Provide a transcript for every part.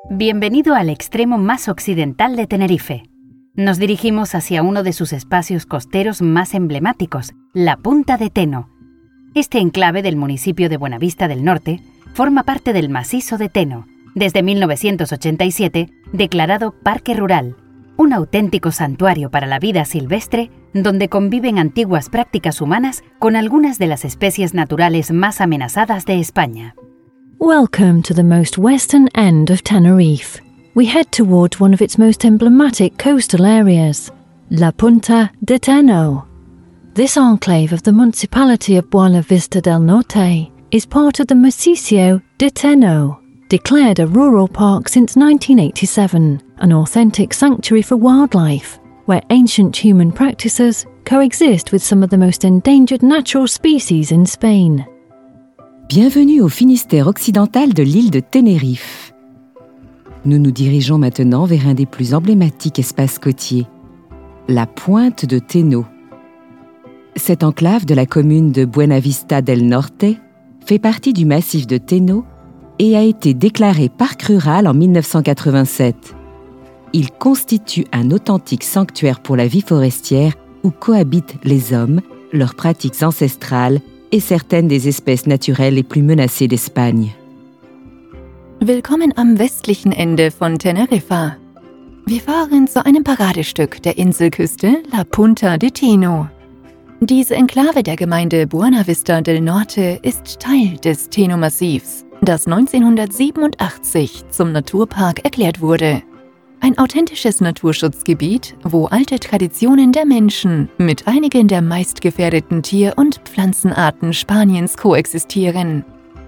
Bienvenido al extremo más occidental de Tenerife. Nos dirigimos hacia uno de sus espacios costeros más emblemáticos, la Punta de Teno. Este enclave del municipio de Buenavista del Norte forma parte del macizo de Teno, desde 1987 declarado Parque Rural, un auténtico santuario para la vida silvestre donde conviven antiguas prácticas humanas con algunas de las especies naturales más amenazadas de España. Welcome to the most western end of Tenerife. We head towards one of its most emblematic coastal areas, La Punta de Teno. This enclave of the municipality of Buenavista del Norte is part of the Macizo de Teno, declared a rural park since 1987, an authentic sanctuary for wildlife, where ancient human practices coexist with some of the most endangered natural species in Spain. Bienvenue au Finistère occidental de l'île de Tenerife. Nous nous dirigeons maintenant vers un des plus emblématiques espaces côtiers, la Pointe de Teno. Cette enclave de la commune de Buenavista del Norte fait partie du massif de Teno et a été déclaré parc rural en 1987. Il constitue un authentique sanctuaire pour la vie forestière où cohabitent les hommes, leurs pratiques ancestrales et certaines des espèces naturelles les plus menacées d'Espagne. Willkommen am westlichen Ende von Teneriffa. Wir fahren zu einem Paradestück der Inselküste La Punta de Teno. Diese Enklave der Gemeinde Buenavista del Norte ist Teil des Teno-Massivs, das 1987 zum Naturpark erklärt wurde. Ein authentisches Naturschutzgebiet, wo alte Traditionen der Menschen mit einigen der meistgefährdeten Tier- und Pflanzenarten Spaniens koexistieren.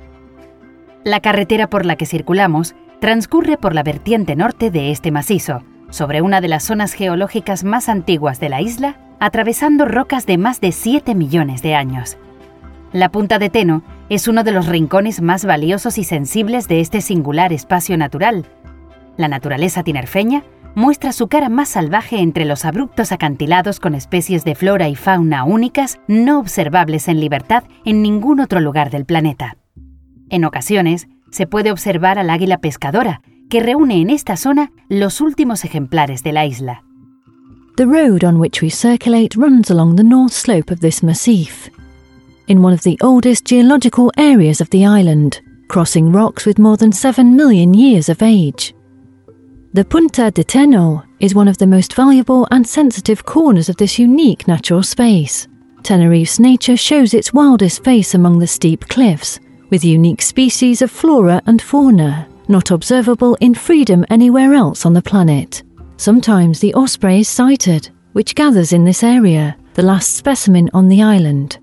La carretera por la que circulamos transcurre por la vertiente norte de este macizo, sobre una de las zonas geológicas más antiguas de la isla, atravesando rocas de más de 7 millones de años. La Punta de Teno es uno de los rincones más valiosos y sensibles de este singular espacio natural. La naturaleza tinerfeña muestra su cara más salvaje entre los abruptos acantilados con especies de flora y fauna únicas no observables en libertad en ningún otro lugar del planeta. En ocasiones, se puede observar al águila pescadora, que reúne en esta zona los últimos ejemplares de la isla. The road on which we circulate runs along the north slope of this massif, in one of the oldest geological areas of the island, crossing rocks with more than 7 million years of age. The Punta de Teno is one of the most valuable and sensitive corners of this unique natural space. Tenerife's nature shows its wildest face among the steep cliffs, with unique species of flora and fauna, not observable in freedom anywhere else on the planet. Sometimes the osprey is sighted, which gathers in this area, the last specimen on the island.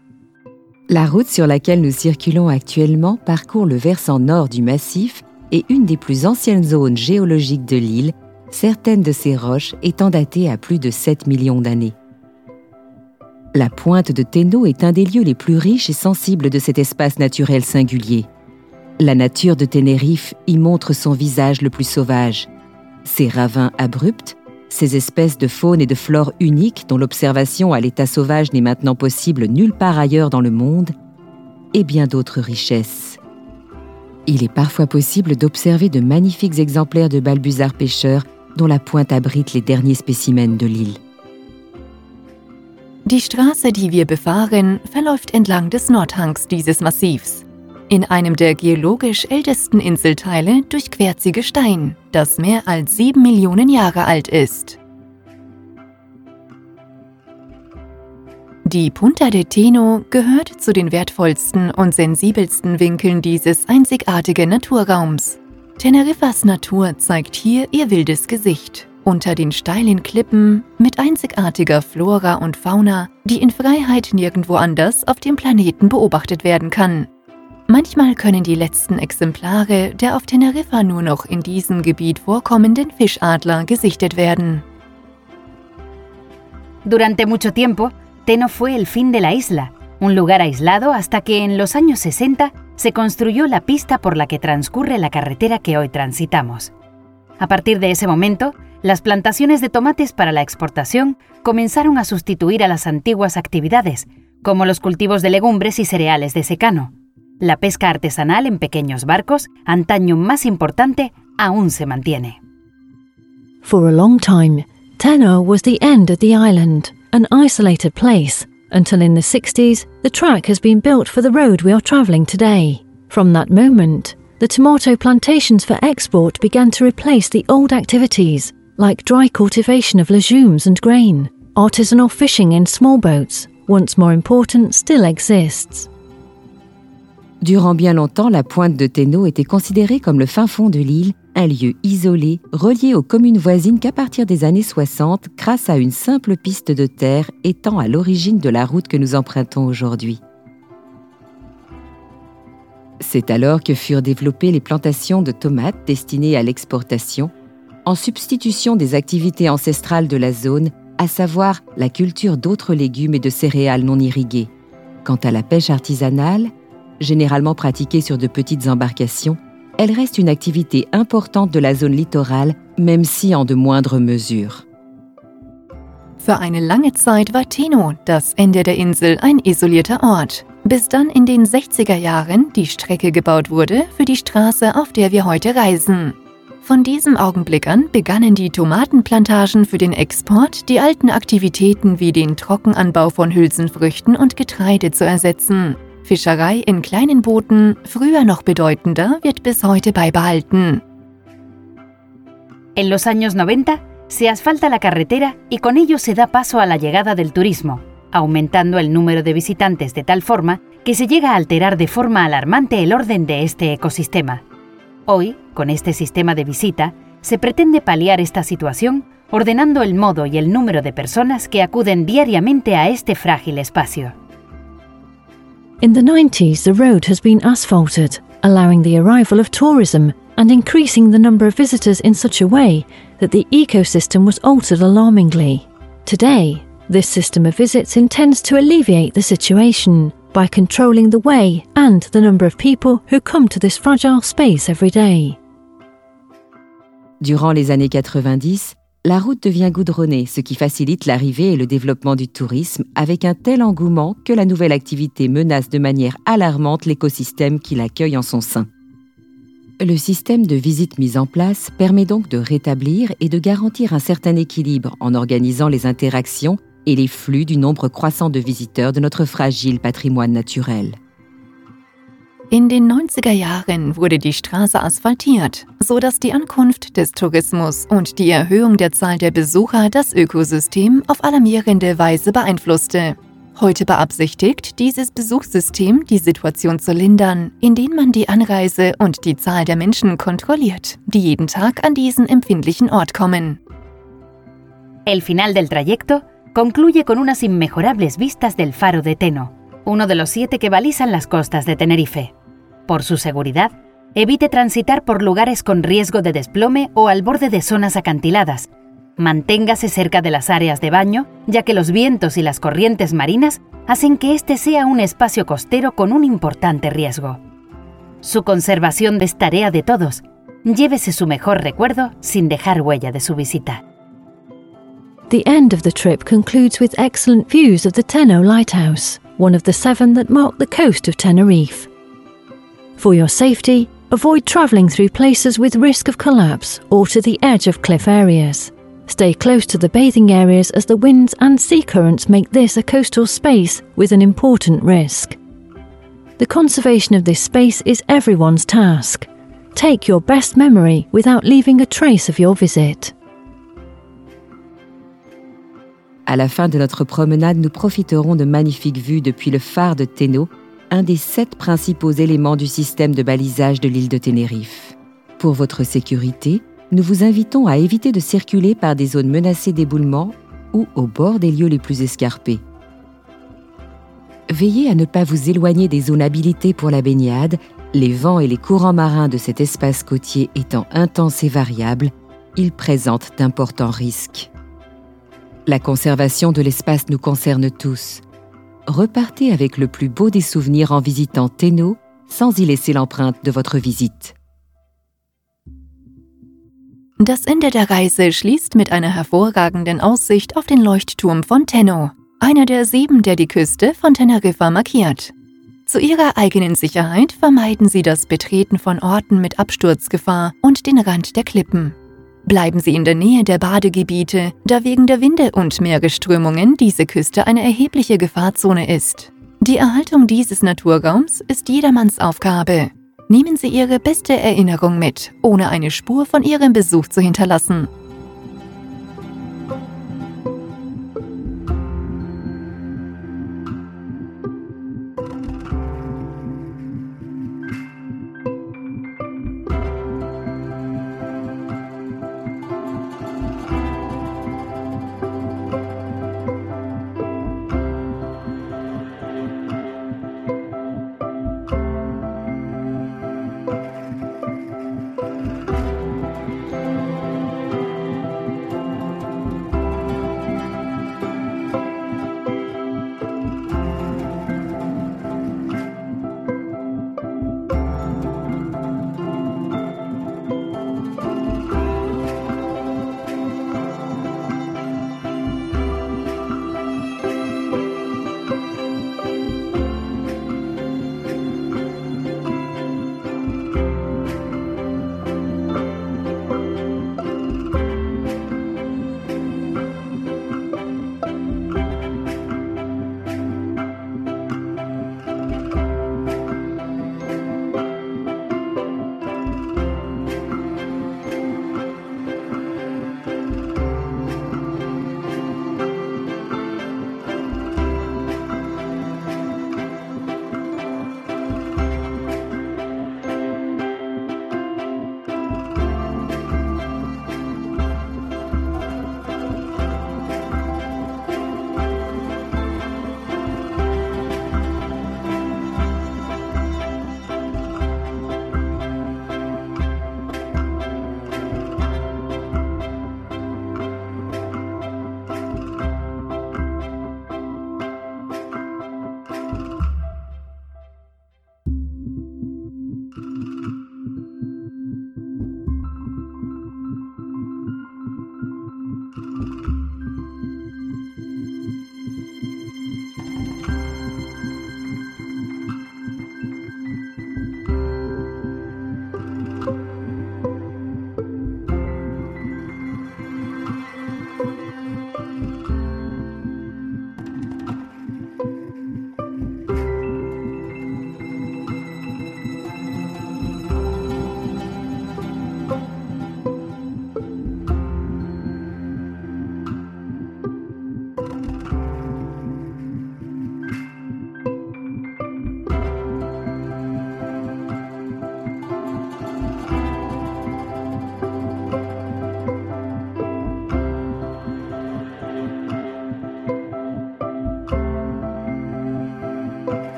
La route sur laquelle nous circulons actuellement parcourt le versant nord du massif et une des plus anciennes zones géologiques de l'île, certaines de ces roches étant datées à plus de 7 millions d'années. La Pointe de Teno est un des lieux les plus riches et sensibles de cet espace naturel singulier. La nature de Tenerife y montre son visage le plus sauvage. Ses ravins abrupts, ses espèces de faune et de flore uniques dont l'observation à l'état sauvage n'est maintenant possible nulle part ailleurs dans le monde, et bien d'autres richesses. Il est parfois possible d'observer de magnifiques exemplaires de balbuzards pêcheurs dont la pointe abrite les derniers spécimens de l'île. Die Straße, die wir befahren, verläuft entlang des Nordhangs dieses Massivs. In einem der geologisch ältesten Inselteile durchquert sie Gestein, das mehr als 7 Millionen Jahre alt ist. Die Punta de Teno gehört zu den wertvollsten und sensibelsten Winkeln dieses einzigartigen Naturraums. Teneriffas Natur zeigt hier ihr wildes Gesicht. Unter den steilen Klippen mit einzigartiger Flora und Fauna, die in Freiheit nirgendwo anders auf dem Planeten beobachtet werden kann. Manchmal können die letzten Exemplare der auf Teneriffa nur noch in diesem Gebiet vorkommenden Fischadler gesichtet werden. Durante mucho tiempo, Teno fue el fin de la isla, un lugar aislado hasta que en los años 60 se construyó la pista por la que transcurre la carretera que hoy transitamos. A partir de ese momento, las plantaciones de tomates para la exportación comenzaron a sustituir a las antiguas actividades, como los cultivos de legumbres y cereales de secano. La pesca artesanal en pequeños barcos, antaño más importante, aún se mantiene. For a long time, Tenor was the end of the island, an isolated place, until in the 60s the track has been built for the road we are travelling today. From that moment, the tomato plantations for export began to replace the old activities, like dry cultivation of legumes and grain. Artisanal fishing in small boats, once more important, still exists. Durant bien longtemps, la pointe de Teno était considérée comme le fin fond de l'île, un lieu isolé, relié aux communes voisines qu'à partir des années 60, grâce à une simple piste de terre étant à l'origine de la route que nous empruntons aujourd'hui. C'est alors que furent développées les plantations de tomates destinées à l'exportation, en substitution des activités ancestrales de la zone, à savoir la culture d'autres légumes et de céréales non irriguées. Quant à la pêche artisanale, généralement pratiquée sur de petites embarcations, elle reste une activité importante de la zone littorale, même si en de moindre mesure. Für eine lange Zeit war Teno, das Ende der Insel, ein isolierter Ort, bis dann in den 60er Jahren die Strecke gebaut wurde für die Straße, auf der wir heute reisen. Von diesem Augenblick an begannen die Tomatenplantagen für den Export, die alten Aktivitäten wie den Trockenanbau von Hülsenfrüchten und Getreide zu ersetzen. Fischerei in kleinen Booten, früher noch bedeutender, wird bis heute beibehalten. En los años 90 se asfalta la carretera y con ello se da paso a la llegada del turismo, aumentando el número de visitantes de tal forma que se llega a alterar de forma alarmante el orden de este ecosistema. Hoy, con este sistema de visita, se pretende paliar esta situación ordenando el modo y el número de personas que acuden diariamente a este frágil espacio. In the 90s, the road has been asphalted, allowing the arrival of tourism and increasing the number of visitors in such a way that the ecosystem was altered alarmingly. Today, this system of visits intends to alleviate the situation by controlling the way and the number of people who come to this fragile space every day. Durant les années 90, la route devient goudronnée, ce qui facilite l'arrivée et le développement du tourisme avec un tel engouement que la nouvelle activité menace de manière alarmante l'écosystème qui l'accueille en son sein. Le système de visite mis en place permet donc de rétablir et de garantir un certain équilibre en organisant les interactions et les flux du nombre croissant de visiteurs de notre fragile patrimoine naturel. In den 90er Jahren wurde die Straße asphaltiert, sodass die Ankunft des Tourismus und die Erhöhung der Zahl der Besucher das Ökosystem auf alarmierende Weise beeinflusste. Heute beabsichtigt dieses Besuchssystem, die Situation zu lindern, indem man die Anreise und die Zahl der Menschen kontrolliert, die jeden Tag an diesen empfindlichen Ort kommen. El final del trayecto concluye con unas inmejorables vistas del Faro de Teno, uno de los 7 que balizan las costas de Tenerife. Por su seguridad, evite transitar por lugares con riesgo de desplome o al borde de zonas acantiladas. Manténgase cerca de las áreas de baño, ya que los vientos y las corrientes marinas hacen que este sea un espacio costero con un importante riesgo. Su conservación es tarea de todos. Llévese su mejor recuerdo sin dejar huella de su visita. The end of the trip concludes with excellent views of the Teno Lighthouse, one of the 7 that mark the coast of Tenerife. For your safety, avoid travelling through places with risk of collapse or to the edge of cliff areas. Stay close to the bathing areas as the winds and sea currents make this a coastal space with an important risk. The conservation of this space is everyone's task. Take your best memory without leaving a trace of your visit. À la fin de notre promenade, nous profiterons de magnifiques vues depuis le phare de Teno, un des 7 principaux éléments du système de balisage de l'île de Tenerife. Pour votre sécurité, nous vous invitons à éviter de circuler par des zones menacées d'éboulement ou au bord des lieux les plus escarpés. Veillez à ne pas vous éloigner des zones habilitées pour la baignade, les vents et les courants marins de cet espace côtier étant intenses et variables, ils présentent d'importants risques. La conservation de l'espace nous concerne tous. Repartez avec le plus beau des souvenirs en visitant Teno, sans y laisser l'empreinte de votre visite. Das Ende der Reise schließt mit einer hervorragenden Aussicht auf den Leuchtturm von Teno, einer der 7, der die Küste von Teneriffa markiert. Zu Ihrer eigenen Sicherheit vermeiden Sie das Betreten von Orten mit Absturzgefahr und den Rand der Klippen. Bleiben Sie in der Nähe der Badegebiete, da wegen der Winde und Meeresströmungen diese Küste eine erhebliche Gefahrzone ist. Die Erhaltung dieses Naturraums ist jedermanns Aufgabe. Nehmen Sie Ihre beste Erinnerung mit, ohne eine Spur von Ihrem Besuch zu hinterlassen.